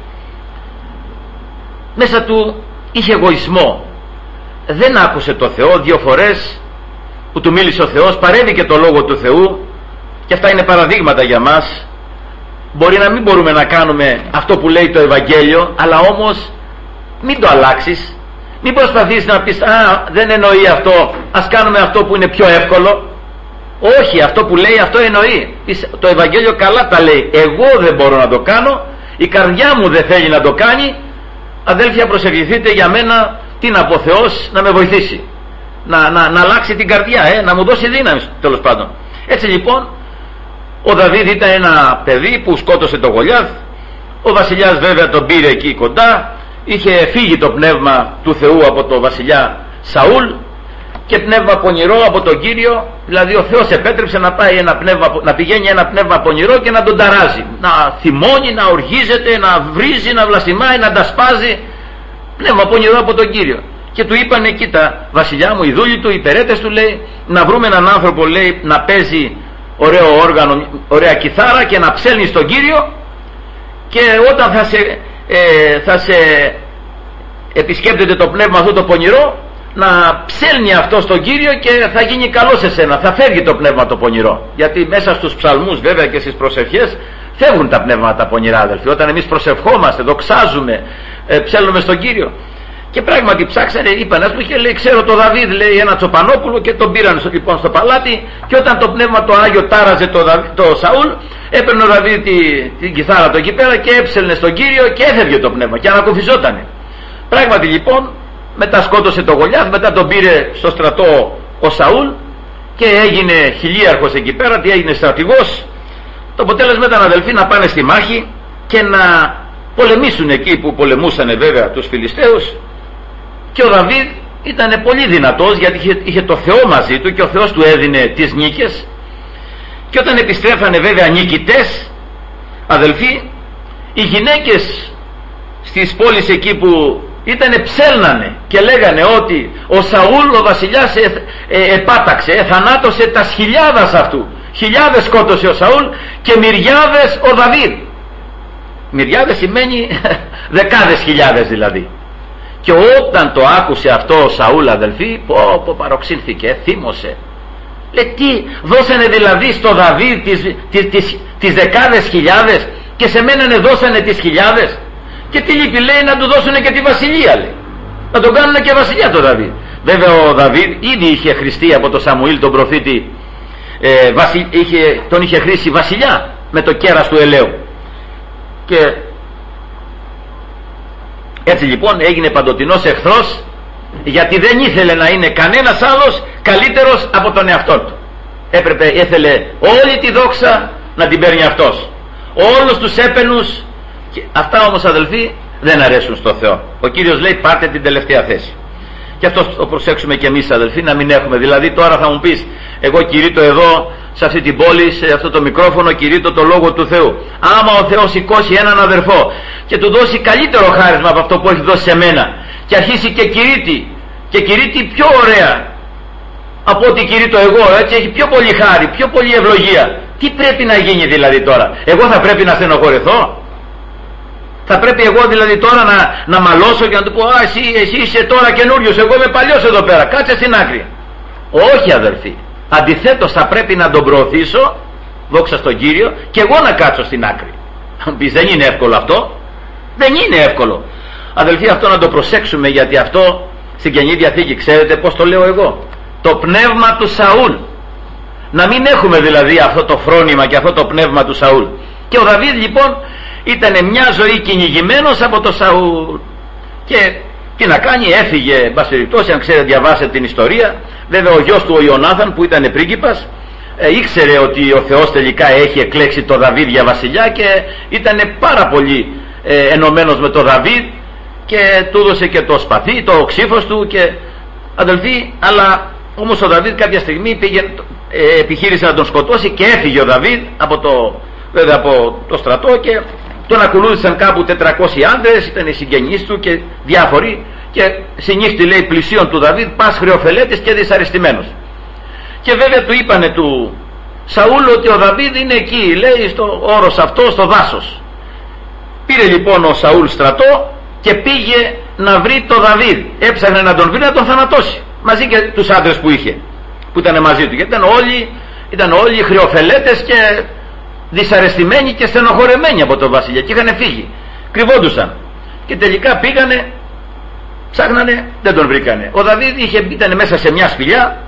μέσα του είχε εγωισμό. Δεν άκουσε το Θεό. Δύο φορές που του μίλησε ο Θεός, παρέδικε το Λόγο του Θεού, και αυτά είναι παραδείγματα για μας. Μπορεί να μην μπορούμε να κάνουμε αυτό που λέει το Ευαγγέλιο, αλλά όμως μην το αλλάξεις. Μην προσπαθείς να πεις, α, δεν εννοεί αυτό, ας κάνουμε αυτό που είναι πιο εύκολο. Όχι, αυτό που λέει αυτό εννοεί. Το Ευαγγέλιο καλά τα λέει. Εγώ δεν μπορώ να το κάνω, η καρδιά μου δεν θέλει να το κάνει. Αδέλφια, προσευχηθείτε για μένα, τι να πω, Θεός να με βοηθήσει να, να, να αλλάξει την καρδιά, ε, να μου δώσει δύναμη, τέλος πάντων. Έτσι λοιπόν, ο Δαβίδ ήταν ένα παιδί που σκότωσε τον Γολιάθ. Ο βασιλιάς βέβαια τον πήρε εκεί κοντά. Είχε φύγει το πνεύμα του Θεού από τον βασιλιά Σαούλ και πνεύμα πονηρό από τον Κύριο. Δηλαδή ο Θεός επέτρεψε να, πάει ένα πνεύμα, να πηγαίνει ένα πνεύμα πονηρό και να τον ταράζει, να θυμώνει, να οργίζεται, να βρίζει, να βλαστημάει, να τα σπάζει. Πνεύμα πονηρό από τον Κύριο. Και του είπανε, κοίτα βασιλιά μου, οι δούλοι του, οι υπηρέτες του, λέει, να βρούμε έναν άνθρωπο, λέει, να παίζει ωραίο όργανο, ωραία κιθάρα και να ψέλνει στον Κύριο, και όταν θα σε, ε, θα σε επισκέπτεται το πνεύμα αυτό το πονηρό, να ψέλνει αυτό στον Κύριο και θα γίνει καλό σε σένα, θα φεύγει το πνεύμα το πονηρό. Γιατί μέσα στους ψαλμούς βέβαια και στις προσευχές φεύγουν τα πνεύματα πονηρά, αδελφοί. Όταν εμείς προσευχόμαστε, δοξάζουμε, ε, ψέλνουμε στον Κύριο. Και πράγματι ψάξανε, είπαν, ας πούμε, και λέει, ξέρω το Δαβίδ, λέει, ένα Τσοπανόπουλο, και τον πήραν στο, λοιπόν στο παλάτι, και όταν το πνεύμα το Άγιο τάραζε το, το Σαούλ, έπαιρνε ο Δαβίδ τη, την κιθάρα του εκεί πέρα και έψελνε στον Κύριο και έφευγε το πνεύμα και ανακουφιζότανε. Πράγματι λοιπόν, μετά σκότωσε το Γολιάθ, μετά τον πήρε στο στρατό ο Σαούλ και έγινε χιλίαρχος εκεί πέρα, τι έγινε στρατηγός. Το αποτέλεσμα ήταν, αδελφοί, να πάνε στη μάχη και να πολεμήσουν εκεί που πολεμούσαν βέβαια τους Φιλιστέους, και ο Δαβίδ ήταν πολύ δυνατός γιατί είχε, είχε το Θεό μαζί του και ο Θεός του έδινε τις νίκες. Και όταν επιστρέφανε βέβαια νικητές, αδελφοί, οι γυναίκες στις πόλεις εκεί που ήτανε ψέλνανε και λέγανε ότι ο Σαούλ ο βασιλιάς ε, ε, επάταξε, εθανάτωσε τα χιλιάδας αυτού, χιλιάδες σκότωσε ο Σαούλ και μυριάδες ο Δαβίδ. Μυριάδες σημαίνει δεκάδες χιλιάδες δηλαδή. Και όταν το άκουσε αυτό ο Σαούλ, αδελφοί, πω, πω παροξύνθηκε, θύμωσε. Λέει, τι, δώσανε δηλαδή στο Δαβίδ τις, τις, τις, τις δεκάδες χιλιάδες και σε μένα δώσανε τις χιλιάδες, και τι λείπει, λέει, να του δώσουν και τη βασιλεία, λέει, να τον κάνουν και βασιλιά το Δαβίδ. Βέβαια ο Δαβίδ ήδη είχε χρηστεί από τον Σαμουήλ τον προφήτη, ε, βασι, είχε, τον είχε χρήσει βασιλιά με το κέρας του ελαίου, και έτσι λοιπόν έγινε παντοτινός εχθρός, γιατί δεν ήθελε να είναι κανένας άλλος καλύτερος από τον εαυτό του. Έπρεπε, ήθελε όλη τη δόξα να την παίρνει αυτός, όλους τους έπαινους, και αυτά όμως, αδελφοί, δεν αρέσουν στο Θεό. Ο Κύριος λέει, πάρτε την τελευταία θέση. Και αυτό το προσέξουμε και εμείς, αδελφοί, να μην έχουμε. Δηλαδή τώρα θα μου πεις, εγώ κηρύττω εδώ σε αυτή την πόλη, σε αυτό το μικρόφωνο, κηρύττω το Λόγο του Θεού. Άμα ο Θεός σηκώσει έναν αδερφό και του δώσει καλύτερο χάρισμα από αυτό που έχει δώσει σε μένα, και αρχίσει και κηρύττει, και κηρύττει πιο ωραία από ό,τι κηρύττω εγώ, έτσι, έχει πιο πολύ χάρη, πιο πολύ ευλογία, τι πρέπει να γίνει δηλαδή τώρα? Εγώ θα πρέπει να στενοχωρηθώ? Θα πρέπει εγώ δηλαδή τώρα να, να μαλώσω και να του πω, α, εσύ, εσύ είσαι τώρα καινούριος, εγώ είμαι παλιός εδώ πέρα, κάτσε στην άκρη? Όχι, αδερφοί, αντιθέτως θα πρέπει να τον προωθήσω, δόξα στον Κύριο, και εγώ να κάτσω στην άκρη. Αν πεις, δεν είναι εύκολο αυτό, δεν είναι εύκολο, αδελφοί, αυτό να το προσέξουμε, γιατί αυτό στην Καινή Διαθήκη, ξέρετε πως το λέω εγώ, το πνεύμα του Σαούλ, να μην έχουμε δηλαδή αυτό το φρόνημα και αυτό το πνεύμα του Σαούλ. Και ο Δαβίδ λοιπόν ήταν μια ζωή κυνηγημένος από το Σαούλ, και τι να κάνει, έφυγε, εν πάση περιπτώσει, αν ξέρετε, διαβάσετε την ιστορία. Βέβαια ο γιος του ο Ιωνάθαν, που ήταν πρίγκιπας, ε, ήξερε ότι ο Θεός τελικά έχει εκλέξει το Δαβίδ για βασιλιά, και ήταν πάρα πολύ ε, ενωμένος με το Δαβίδ, και του έδωσε και το σπαθί, το ξύφος του, και αδελφοί, αλλά όμως ο Δαβίδ κάποια στιγμή πήγε, ε, επιχείρησε να τον σκοτώσει, και έφυγε ο Δαβίδ από το, βέβαια, από το στρατό, και τον ακολούθησαν κάπου τετρακόσιοι άντρες, ήταν οι συγγενείς του και διάφοροι, και συνήχτη, λέει, πλησίον του Δαβίδ πας χρεοφελέτης και δυσαρεστημένος. Και βέβαια του είπανε του Σαούλ ότι ο Δαβίδ είναι εκεί, λέει, στο όρος αυτό, στο δάσος. Πήρε λοιπόν ο Σαούλ στρατό και πήγε να βρει το Δαβίδ, έψαχνε να τον βρει, να τον θανατώσει, μαζί και τους άντρες που είχε, που ήταν μαζί του, γιατί ήταν όλοι, ήταν όλοι χρεοφελέτες και δυσαρεστημένοι και στενοχωρεμένοι από τον βασιλιά, και είχαν φύγει, κρυβόντουσαν, και τελικά πήγανε, ψάχνανε, δεν τον βρήκανε. Ο Δαβίδ είχε, ήταν μέσα σε μια σπηλιά,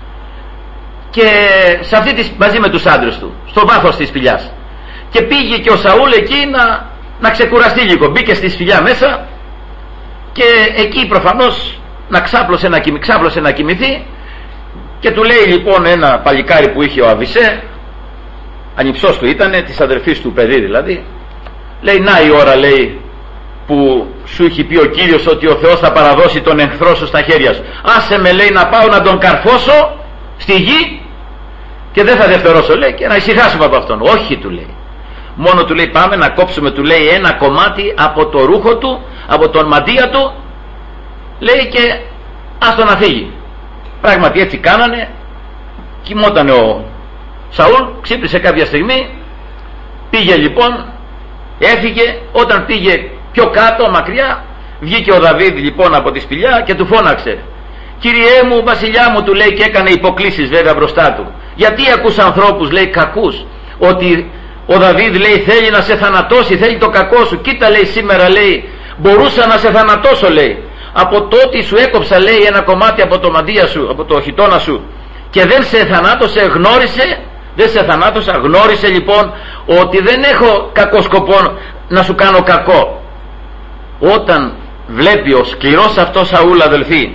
και σε αυτή τη, μαζί με τους άντρες του, στο βάθος της σπηλιάς, και πήγε και ο Σαούλ εκεί να, να ξεκουραστεί λίγο. Μπήκε στη σπηλιά μέσα, και εκεί προφανώς να ξάπλωσε να, κοιμη, ξάπλωσε να κοιμηθεί, και του λέει λοιπόν ένα παλικάρι που είχε ο Αβισέ, ανιψός του ήτανε, της αδερφής του παιδί δηλαδή, λέει, να η ώρα, λέει, που σου έχει πει ο Κύριος ότι ο Θεός θα παραδώσει τον εχθρό σου στα χέρια σου. Άσε με, λέει, να πάω να τον καρφώσω στη γη, και δεν θα δευτερώσω, λέει, και να ησυχάσουμε από αυτόν. Όχι, του λέει, μόνο, του λέει, πάμε να κόψουμε, του λέει, ένα κομμάτι από το ρούχο του, από τον μαντία του, λέει, και άστο να φύγει. Πράγματι έτσι κάνανε. Κοιμόταν ο Σαούλ, ξύπνησε κάποια στιγμή, πήγε λοιπόν, έφυγε. Όταν πήγε πιο κάτω, μακριά, βγήκε ο Δαβίδ λοιπόν από τη σπηλιά και του φώναξε, Κύριέ μου, βασιλιά μου, του λέει, και έκανε υποκλήσεις βέβαια μπροστά του. Γιατί ακούς ανθρώπους, λέει, κακούς, ότι ο Δαβίδ, λέει, θέλει να σε θανατώσει, θέλει το κακό σου. Κοίτα, λέει, σήμερα, λέει, μπορούσα να σε θανατώσω, λέει, από το ότι σου έκοψα, λέει, ένα κομμάτι από το μαντία σου, από το χιτώνα σου, και δεν σε θανάτωσε, γνώρισε, δεν σε θανάτωσα, γνώρισε λοιπόν ότι δεν έχω κακό σκοπό να σου κάνω κακό. Όταν βλέπει ο σκληρός αυτός Σαούλ, αδελφοί,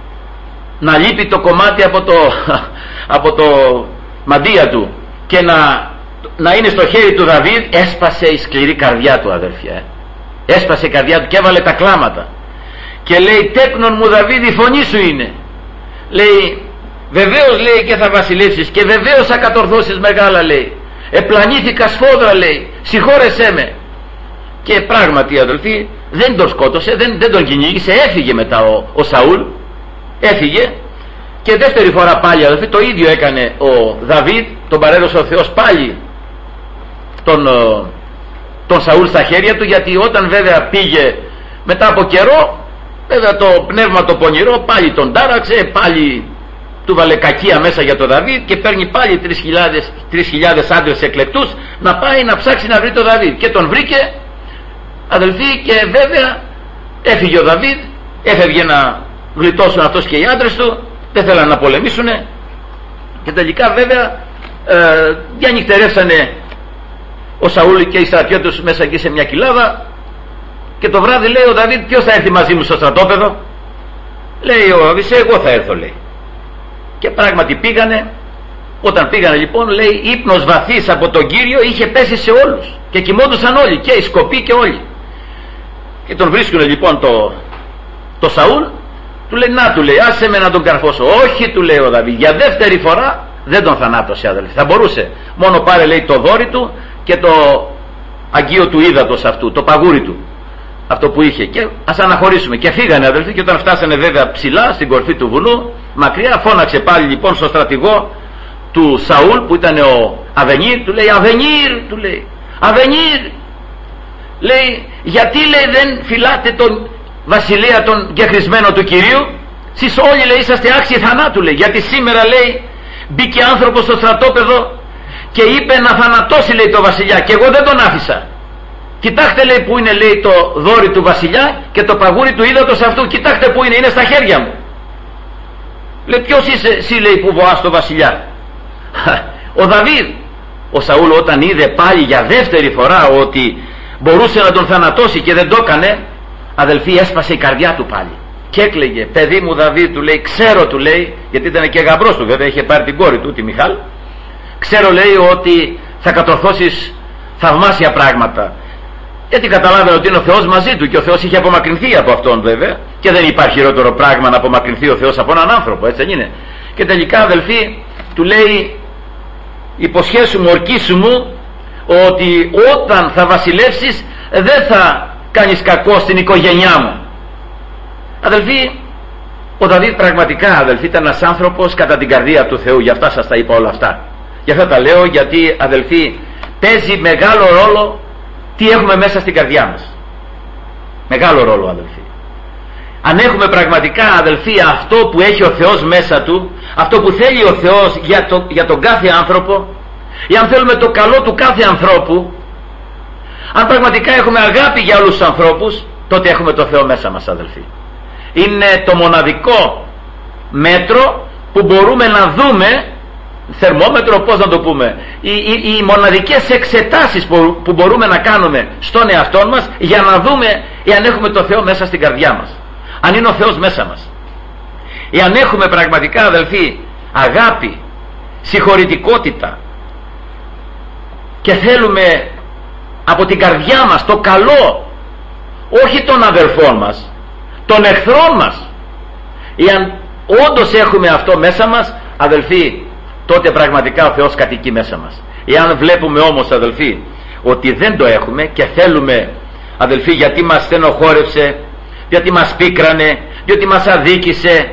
να λείπει το κομμάτι από το, από το μαντία του, και να να είναι στο χέρι του Δαβίδ, έσπασε η σκληρή καρδιά του, αδερφιά. Έσπασε η καρδιά του και έβαλε τα κλάματα και λέει, τέκνον μου Δαβίδ, η φωνή σου είναι. Λέει, βεβαίως, λέει, και θα βασιλεύσεις και βεβαίως θα κατορθώσεις μεγάλα, λέει. Επλανήθηκα σφόδρα, λέει, συγχώρεσέ με. Και πράγματι, αδελφοί, δεν τον σκότωσε, δεν, δεν τον κυνήγησε, έφυγε μετά ο, ο Σαούλ, έφυγε. Και δεύτερη φορά πάλι, αδελφοί, το ίδιο έκανε ο Δαβίδ, τον παρέδωσε ο Θεός πάλι τον, τον Σαούλ στα χέρια του, γιατί όταν βέβαια πήγε μετά από καιρό, βέβαια το πνεύμα το πονηρό πάλι τον τάραξε, πάλι του βάλε κακία μέσα για τον Δαβίδ και παίρνει πάλι τρεις χιλιάδες άντρες εκλεκτούς να πάει να ψάξει να βρει τον Δαβίδ. Και τον βρήκε, αδελφοί, και βέβαια έφυγε ο Δαβίδ, έφευγε να γλιτώσουν αυτός και οι άντρες του, δεν θέλανε να πολεμήσουνε και τελικά βέβαια ε, διανυχτερεύσανε ο Σαούλ και οι στρατιώτες μέσα εκεί σε μια κοιλάδα. Και το βράδυ λέει ο Δαβίδ, ποιος θα έρθει μαζί μου στο στρατόπεδο? Λέει ο Δαβίδ, εγώ θα έρθω, λέει. Και πράγματι πήγανε. Όταν πήγανε λοιπόν, λέει, ύπνος βαθύς από τον Κύριο είχε πέσει σε όλους και κοιμόντουσαν όλοι, και οι σκοποί και όλοι. Και τον βρίσκουν λοιπόν το, το Σαούλ. Του λέει, να, του λέει, άσε με να τον καρφώσω. Όχι, του λέει ο Δαβίδ, για δεύτερη φορά δεν τον θανάτωσε, αδελφοί. Θα μπορούσε, μόνο πάρε, λέει, το δόρι του και το αγγείο του ύδατος αυτού, το παγούρι του, αυτό που είχε, και ας αναχωρήσουμε. Και φύγανε, αδελφοί, και όταν φτάσανε βέβαια ψηλά στην κορφή του βουνού, μακριά, φώναξε πάλι λοιπόν στο στρατηγό του Σαούλ που ήταν ο Αβενίρ, του λέει, Αβενίρ, του λέει, Αβενίρ, λέει, γιατί, λέει, δεν φυλάτε τον βασιλεία τον κεχρισμένο του Κυρίου? Σεις όλοι, λέει, είσαστε άξιοι θανάτου, λέει, γιατί σήμερα, λέει, μπήκε άνθρωπος στο στρατόπεδο και είπε να θανατώσει, λέει, το βασιλιά, και εγώ δεν τον άφησα. Κοιτάξτε, λέει, που είναι, λέει, το δόρι του βασιλιά και το παγούρι του ύδατος αυτού, κοιτάξτε που είναι, είναι στα χέρια μου. Λέει, ποιος είσαι εσύ, λέει, που βοάς το βασιλιά? Ο Δαβίδ. Ο Σαούλ όταν είδε πάλι για δεύτερη φορά ότι μπορούσε να τον θανατώσει και δεν το έκανε, αδελφοί, έσπασε η καρδιά του πάλι και έκλαιγε. Παιδί μου Δαβίδ, του λέει, ξέρω, του λέει, γιατί ήταν και γαμπρός του βέβαια, είχε πάρει την κόρη του, τη Μιχάλ, ξέρω, λέει, ότι θα κατορθώσεις θαυμάσια πράγματα. Γιατί καταλάβαινε ότι είναι ο Θεός μαζί του και ο Θεός είχε απομακρυνθεί από αυτόν βέβαια, και δεν υπάρχει χειρότερο πράγμα να απομακρυνθεί ο Θεός από έναν άνθρωπο, έτσι δεν είναι? Και τελικά, αδελφοί, του λέει, υποσχέσου μου, ορκίσου μου, ότι όταν θα βασιλεύσεις δεν θα κάνεις κακό στην οικογένειά μου. Αδελφοί, ο Δαβίδ πραγματικά, αδελφοί, ήταν ένας άνθρωπος κατά την καρδία του Θεού. Γι' αυτά σας τα είπα όλα αυτά. Γι' αυτά τα λέω, γιατί, αδελφοί, παίζει μεγάλο ρόλο τι έχουμε μέσα στην καρδιά μας. Μεγάλο ρόλο, αδελφοί. Αν έχουμε πραγματικά, αδελφοί, αυτό που έχει ο Θεός μέσα του, αυτό που θέλει ο Θεός για, το, για τον κάθε άνθρωπο, ή αν θέλουμε το καλό του κάθε ανθρώπου, αν πραγματικά έχουμε αγάπη για όλους τους ανθρώπους, τότε έχουμε το Θεό μέσα μας, αδελφοί. Είναι το μοναδικό μέτρο που μπορούμε να δούμε, θερμόμετρο, πώς να το πούμε, οι, οι, οι μοναδικές εξετάσεις που, που μπορούμε να κάνουμε στον εαυτό μας για να δούμε εάν έχουμε το Θεό μέσα στην καρδιά μας, αν είναι ο Θεός μέσα μας. Εάν έχουμε πραγματικά, αδελφοί, αγάπη, συγχωρητικότητα και θέλουμε από την καρδιά μας το καλό, όχι των αδελφών μας, των εχθρών μας, εάν όντως έχουμε αυτό μέσα μας, αδελφοί, τότε πραγματικά ο Θεός κατοικεί μέσα μας. Εάν βλέπουμε όμως, αδελφοί, ότι δεν το έχουμε και θέλουμε, αδελφοί, γιατί μας στενοχώρευσε, γιατί μας πίκρανε, γιατί μας αδίκησε,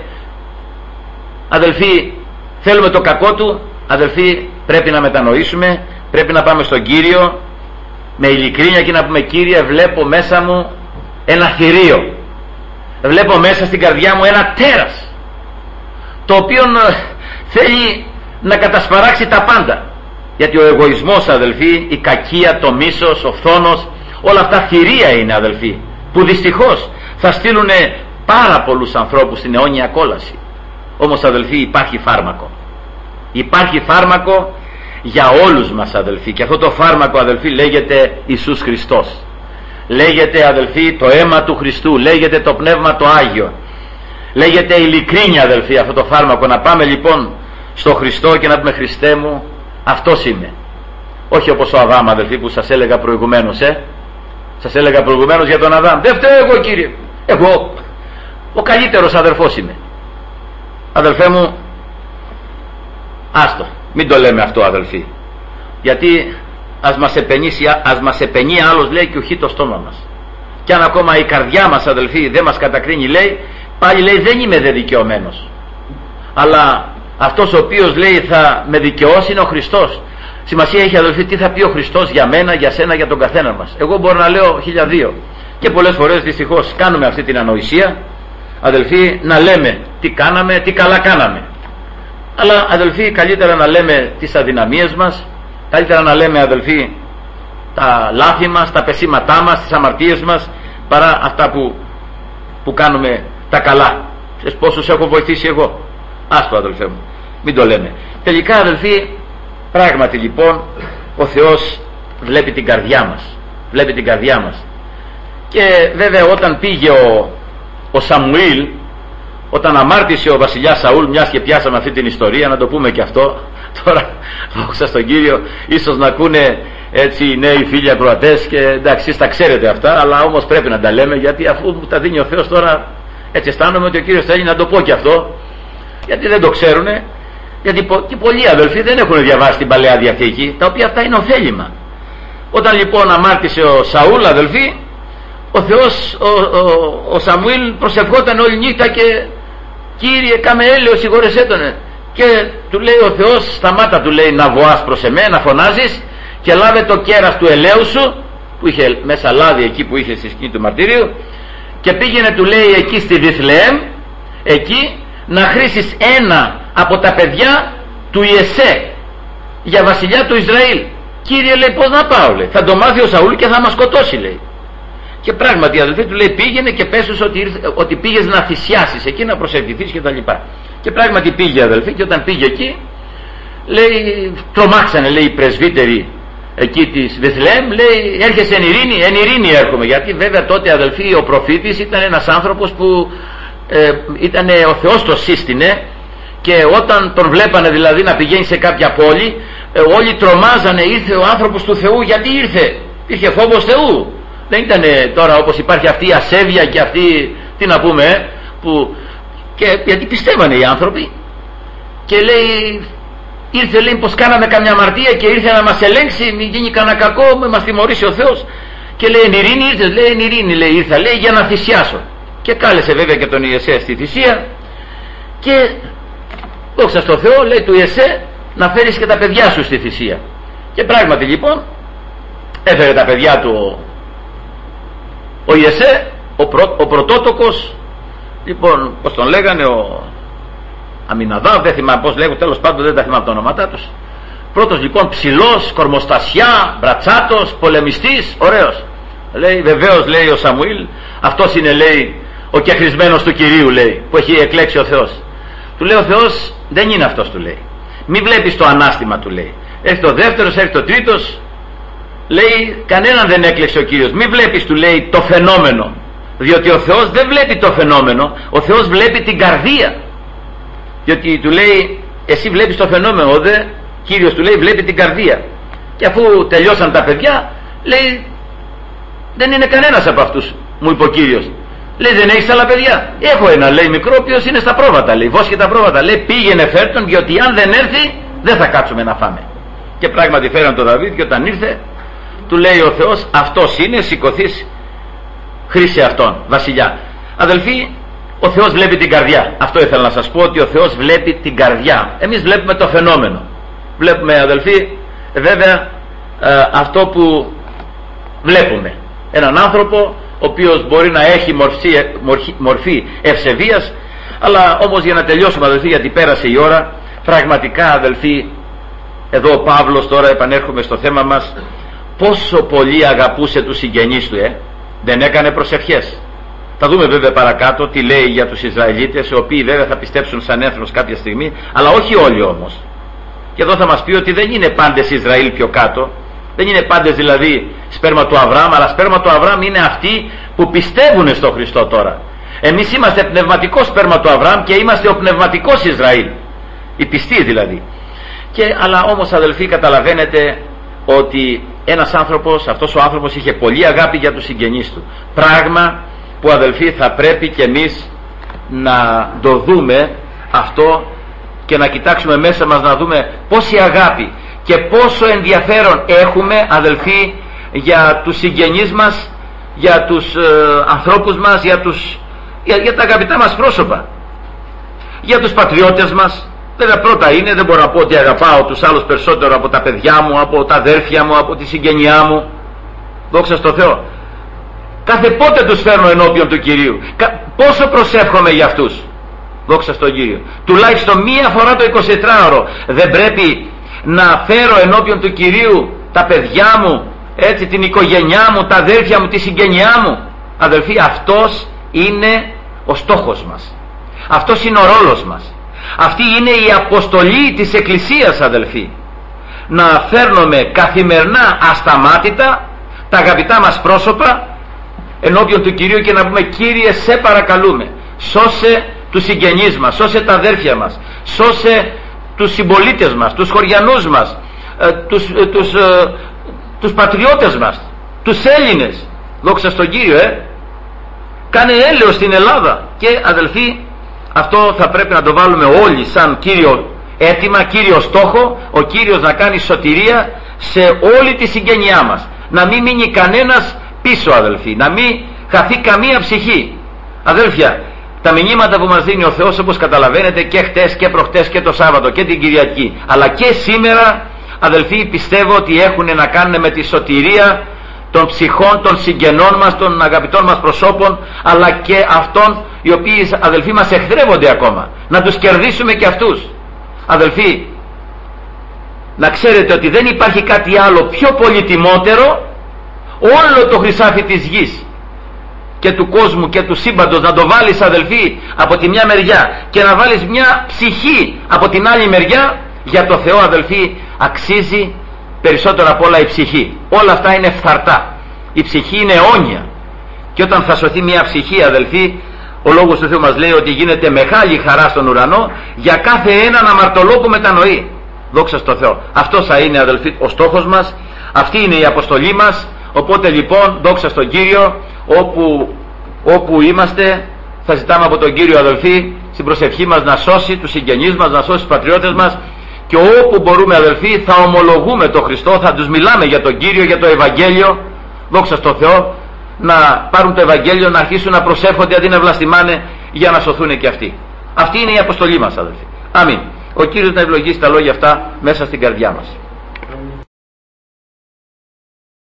αδελφοί, θέλουμε το κακό του, αδελφοί, πρέπει να μετανοήσουμε, πρέπει να πάμε στον Κύριο με ειλικρίνεια και να πούμε, Κύριε, βλέπω μέσα μου ένα θηρίο, βλέπω μέσα στην καρδιά μου ένα τέρας, το οποίο θέλει να κατασπαράξει τα πάντα. Γιατί ο εγωισμός, αδελφοί, η κακία, το μίσος, ο φθόνος, όλα αυτά θηρία είναι, αδελφοί, που δυστυχώς θα στείλουν πάρα πολλούς ανθρώπους στην αιώνια κόλαση. Όμως, αδελφοί, υπάρχει φάρμακο. Υπάρχει φάρμακο για όλους μας, αδελφοί, και αυτό το φάρμακο, αδελφοί, λέγεται Ιησούς Χριστός. Λέγεται, αδελφοί, το αίμα του Χριστού, λέγεται το Πνεύμα το Άγιο, λέγεται ειλικρίνεια, αδελφοί, αυτό το φάρμακο. Να πάμε λοιπόν στο Χριστό και να πούμε, Χριστέ μου, αυτός είμαι. Όχι όπως ο Αδάμ, αδελφοί, που σας έλεγα προηγουμένως, ε. Σας έλεγα προηγουμένως για τον Αδάμ. Δεν φταίω εγώ, κύριε. Εγώ ο καλύτερος αδερφός είμαι. Αδελφέ μου, άστο, μην το λέμε αυτό, αδελφοί. Γιατί ας μας επενήσει, ας μας επενεί άλλος, λέει, και ουχεί το στόμα μας. Και αν ακόμα η καρδιά μας, αδελφοί, δεν μας κατακρίνει, λέει, πάλι λέει δεν είμαι δε δικαιωμένος. Αλλά αυτός ο οποίος, λέει, θα με δικαιώσει είναι ο Χριστός. Σημασία έχει, αδελφοί, τι θα πει ο Χριστός για μένα, για σένα, για τον καθένα μας. Εγώ μπορώ να λέω χίλια δύο. Και πολλές φορές δυστυχώς κάνουμε αυτή την ανοησία, αδελφοί, να λέμε τι κάναμε, τι καλά κάναμε. Αλλά, αδελφοί, καλύτερα να λέμε τις αδυναμίες μας, καλύτερα να λέμε, αδελφοί, τα λάθη μας, τα πεσήματά μας, τις αμαρτίες μας, παρά αυτά που, που κάνουμε τα καλά. Ξέρεις πόσους έχω βοηθήσει εγώ. Άστο, αδελφέ μου, μην το λέμε. Τελικά, αδελφοί, πράγματι λοιπόν ο Θεός βλέπει την καρδιά μας, βλέπει την καρδιά μας. Και βέβαια όταν πήγε ο, ο Σαμουήλ, όταν αμάρτησε ο βασιλιάς Σαούλ, μιας και πιάσαμε αυτή την ιστορία, να το πούμε και αυτό τώρα, δόξα στον Κύριο, ίσως να ακούνε έτσι οι νέοι φίλοι ακροατές και εντάξει, εσείς τα ξέρετε αυτά, αλλά όμως πρέπει να τα λέμε, γιατί αφού μου τα δίνει ο Θεός τώρα, έτσι αισθάνομαι ότι ο Κύριος θέλει να το πω και αυτό, γιατί δεν το ξέρουνε. Γιατί και πολλοί αδελφοί δεν έχουν διαβάσει την Παλαιά Διαθήκη, τα οποία αυτά είναι ωφέλιμα. Όταν λοιπόν αμάρτησε ο Σαούλ, αδελφοί, ο Θεός, ο, ο, ο Σαμουήλ προσευχόταν όλη νύχτα και Κύριε κάμε έλεος, συγχώρεσέ τον. Και του λέει ο Θεός, σταμάτα, του λέει, να βοάς προς εμέ, να φωνάζεις, και λάβε το κέρας του ελαίου σου, που είχε μέσα λάδι εκεί που είχε στη σκηνή του μαρτύριου, και πήγαινε, του λέει, εκεί στη Βιθλεέμ, εκεί να χρήσεις ένα από τα παιδιά του Ιεσέ για βασιλιά του Ισραήλ. Κύριε, λέει, πώς να πάω, λέει, θα το μάθει ο Σαούλ και θα μας σκοτώσει, λέει. Και πράγματι, αδελφοί, του λέει, πήγαινε και πες ότι, ότι πήγες να θυσιάσεις εκεί, να προσευχηθείς και τα λοιπά. Και πράγματι πήγε, αδελφοί, και όταν πήγε εκεί, λέει, τρομάξανε, λέει, οι πρεσβύτεροι εκεί της Βεθλεέμ, λέει, έρχεσαι εν ειρήνη, εν ειρήνη έρχομαι. Γιατί βέβαια τότε, αδελφοί, ο προφήτης ήταν ένας άνθρωπος που ε, ήταν ο Θεός το σύστηνε, και όταν τον βλέπανε δηλαδή να πηγαίνει σε κάποια πόλη, ε, όλοι τρομάζανε, ήρθε ο άνθρωπος του Θεού. Γιατί ήρθε? Είχε φόβος Θεού. Δεν ήταν τώρα όπως υπάρχει αυτή η ασέβεια και αυτή, τι να πούμε, ε, που, και, γιατί πιστεύανε οι άνθρωποι. Και λέει, ήρθε, λέει, πως κάναμε καμιά αμαρτία και ήρθε να μας ελέγξει, μην γίνει κανένα κακό, με μας τιμωρήσει ο Θεός. Και λέει, εν ειρήνη ήρθες? Λέει, εν ειρήνη, λέει, ήρθα, λέει, για να θυσιάσω. Και κάλεσε βέβαια και τον Ιεσέ στη θυσία, και δόξα στο Θεό, λέει του Ιεσέ, να φέρεις και τα παιδιά σου στη θυσία. Και πράγματι λοιπόν έφερε τα παιδιά του ο Ιεσέ, ο, πρω, ο πρωτότοκος, λοιπόν, πως τον λέγανε, ο Αμιναδάβ, δεν θυμάμαι πως λέγουν, τέλος πάντων δεν τα θυμάμαι τα ονόματά τους. Πρώτος λοιπόν, ψηλός, κορμοστασιά, μπρατσάτος, πολεμιστής, ωραίος. Λέει, βεβαίως, λέει ο Σαμουήλ, αυτός είναι, λέει, ο κεχρισμένος του Κυρίου, λέει, που έχει εκλέξει ο Θεός. Του λέει ο Θεός, δεν είναι αυτός, του λέει. Μην βλέπεις το ανάστημα, του λέει. Έρχεται ο δεύτερος, έρχεται ο τρίτος, λέει, κανέναν δεν έκλεψε ο Κύριος. Μην βλέπεις, του λέει, το φαινόμενο, διότι ο Θεός δεν βλέπει το φαινόμενο, ο Θεός βλέπει την καρδία. Διότι του λέει, εσύ βλέπεις το φαινόμενο, ο δε Κύριος, του λέει, βλέπει την καρδία. Και αφού τελειώσαν τα παιδιά, λέει, δεν είναι κανένας από αυτούς, μου είπε ο Κύριος. Λέει, δεν έχεις άλλα παιδιά? Έχω ένα, λέει, μικρό, ο οποίος είναι στα πρόβατα, λέει, βόσκει τα πρόβατα. Λέει, πήγαινε φέρ τον, διότι αν δεν έρθει δεν θα κάτσουμε να φάμε. Και πράγματι φέραν τον Δαβίδ, και όταν ήρθε του λέει ο Θεός, αυτός είναι, σηκωθείς, χρήσε αυτόν βασιλιά. Αδελφοί, ο Θεός βλέπει την καρδιά. Αυτό ήθελα να σας πω, ότι ο Θεός βλέπει την καρδιά. Εμείς βλέπουμε το φαινόμενο. Βλέπουμε, αδελφοί, βέβαια ε, αυτό που βλέπουμε. Έναν άνθρωπο ο οποίος μπορεί να έχει μορφή, μορφή, μορφή ευσεβίας, αλλά όμως, για να τελειώσουμε, αδελφοί, γιατί πέρασε η ώρα, πραγματικά, αδελφοί, εδώ ο Παύλος, τώρα επανέρχομαι στο θέμα μας, πόσο πολύ αγαπούσε τους συγγενείς του, ε? Δεν έκανε προσευχές. Θα δούμε βέβαια παρακάτω τι λέει για τους Ισραηλίτες, οι οποίοι βέβαια θα πιστέψουν σαν έθνος κάποια στιγμή, αλλά όχι όλοι όμως. Και εδώ θα μας πει ότι δεν είναι πάντες Ισραήλ πιο κάτω, δεν είναι πάντες δηλαδή σπέρμα του Αβραάμ, αλλά σπέρμα του Αβραάμ είναι αυτοί που πιστεύουν στο Χριστό τώρα. Εμείς είμαστε πνευματικό σπέρμα του Αβραάμ και είμαστε ο πνευματικός Ισραήλ, οι πιστοί δηλαδή. Και, αλλά όμως, αδελφοί, καταλαβαίνετε ότι ένας άνθρωπος, αυτός ο άνθρωπος είχε πολύ αγάπη για τους συγγενείς του, πράγμα που αδελφοί θα πρέπει και εμείς να το δούμε αυτό και να κοιτάξουμε μέσα μας, να δούμε πόση αγάπη και πόσο ενδιαφέρον έχουμε αδελφοί για τους συγγενείς μας, για τους ε, ανθρώπους μας, για, τους, για, για τα αγαπητά μας πρόσωπα, για τους πατριώτες μας. Βέβαια πρώτα είναι, δεν μπορώ να πω ότι αγαπάω τους άλλους περισσότερο από τα παιδιά μου, από τα αδέρφια μου, από τη συγγενειά μου, δόξα στο Θεό. Κάθε πότε τους φέρνω ενώπιον του Κυρίου, πόσο προσεύχομαι για αυτούς, δόξα στον Κύριο. Τουλάχιστον μία φορά το εικοσιτετράωρο δεν πρέπει να φέρω ενώπιον του Κυρίου τα παιδιά μου, έτσι, την οικογένειά μου, τα αδέρφια μου, τη συγγενειά μου? Αδελφοί, αυτός είναι ο στόχος μας, αυτός είναι ο ρόλος μας, αυτή είναι η αποστολή της Εκκλησίας, αδελφοί, να φέρνουμε καθημερινά ασταμάτητα τα αγαπητά μας πρόσωπα ενώπιον του Κυρίου και να πούμε: Κύριε, σε παρακαλούμε, σώσε τους συγγενείς μας, σώσε τα αδέρφια μας, σώσε τους συμπολίτες μας, τους χωριανούς μας, ε, τους, ε, τους, ε, τους πατριώτες μας, τους Έλληνες, δόξα στον Κύριο. ε. Κάνε έλεος στην Ελλάδα. Και αδελφοί, αυτό θα πρέπει να το βάλουμε όλοι σαν κύριο αίτημα, κύριο στόχο, ο Κύριος να κάνει σωτηρία σε όλη τη συγγένειά μας, να μην μείνει κανένας πίσω, αδελφοί, να μην χαθεί καμία ψυχή. Αδέλφια, τα μηνύματα που μας δίνει ο Θεός, όπως καταλαβαίνετε, και χτες και προχτές και το Σάββατο και την Κυριακή, αλλά και σήμερα, αδελφοί, πιστεύω ότι έχουν να κάνουν με τη σωτηρία των ψυχών των συγγενών μας, των αγαπητών μας προσώπων, αλλά και αυτών οι οποίοι, αδελφοί, μας εχθρεύονται ακόμα, να τους κερδίσουμε και αυτούς. Αδελφοί, να ξέρετε ότι δεν υπάρχει κάτι άλλο πιο πολυτιμότερο όλο το χρυσάφι της γης και του κόσμου και του σύμπαντος, να το βάλεις, αδελφοί, από τη μια μεριά και να βάλεις μια ψυχή από την άλλη μεριά. Για το Θεό, αδελφοί, αξίζει περισσότερο απ' όλα η ψυχή. Όλα αυτά είναι φθαρτά, η ψυχή είναι αιώνια, και όταν θα σωθεί μια ψυχή, αδελφοί, ο Λόγος του Θεού μας λέει ότι γίνεται μεγάλη χαρά στον ουρανό για κάθε έναν αμαρτωλό που μετανοεί. Δόξα στο Θεό. Αυτός θα είναι, αδελφοί, ο στόχος μας, αυτή είναι η αποστολή μας. Οπότε λοιπόν, δόξα στον Κύριο, όπου, όπου είμαστε, θα ζητάμε από τον Κύριο, αδελφοί, στην προσευχή μας να σώσει τους συγγενείς μας, να σώσει τους πατριώτες μας, και όπου μπορούμε, αδελφοί, θα ομολογούμε τον Χριστό, θα τους μιλάμε για τον Κύριο, για το Ευαγγέλιο, δόξα στο Θεό, να πάρουν το Ευαγγέλιο, να αρχίσουν να προσεύχονται αντί να βλαστημάνε, για να σωθούν και αυτοί. Αυτή είναι η αποστολή μας, αδελφοί. Αμήν. Ο Κύριος να ευλογήσει τα λόγια αυτά μέσα στην καρδιά μας.